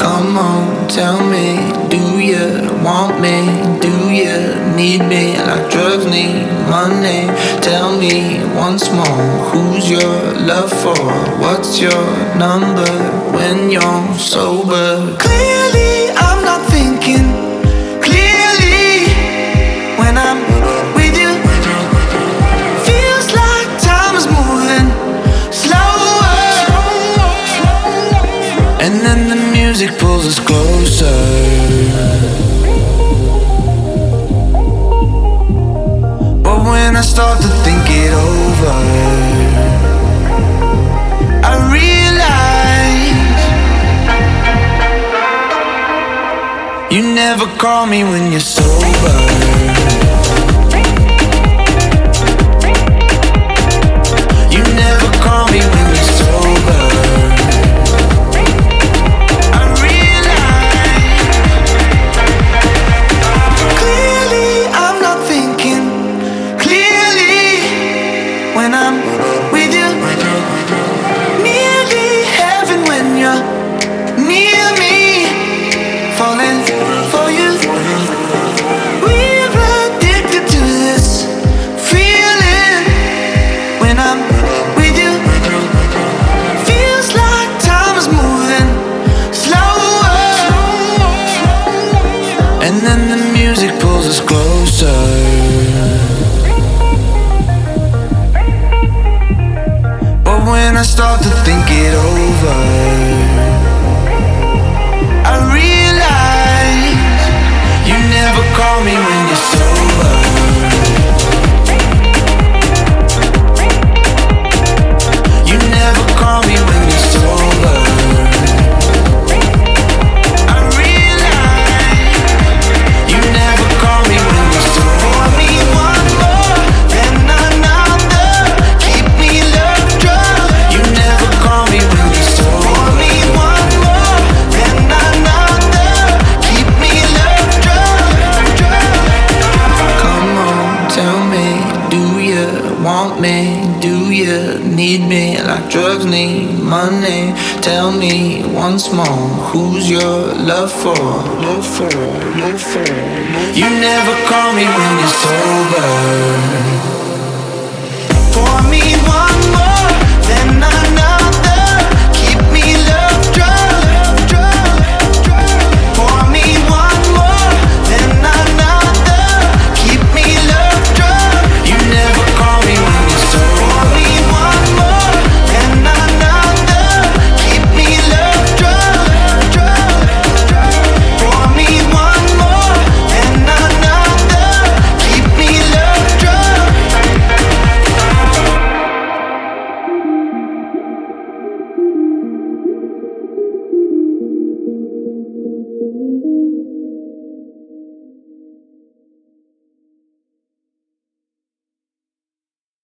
Come on, tell me, do you want me? Do you need me like drugs need money? Tell me once more, who's your love for? What's your number when you're sober? Clearly, I'm not thinking clearly when I'm with you. Feels like time is moving slower, and then the music pulls us closer. But when I start to think it over, I realize you never call me when you're sober. You never call me when you're sober. When I'm with you, nearly heaven when you're near me, falling for you. We're addicted to this feeling. When I'm with you, feels like time is moving slower, and then the music pulls us closer. When I start to think it over, I realize you never call me when you're sober. You never call me when you're sober. I realize you never call me when you're sober. I need one more, then another. Keep me love drunk. You never call me when you're sober. I need one more, then another. Keep me love drunk. Come on, tell me, do you want me? Do you need me like drugs need money? Tell me once more, who's your love for? Love for, love for, love for. You never call me when you're sober.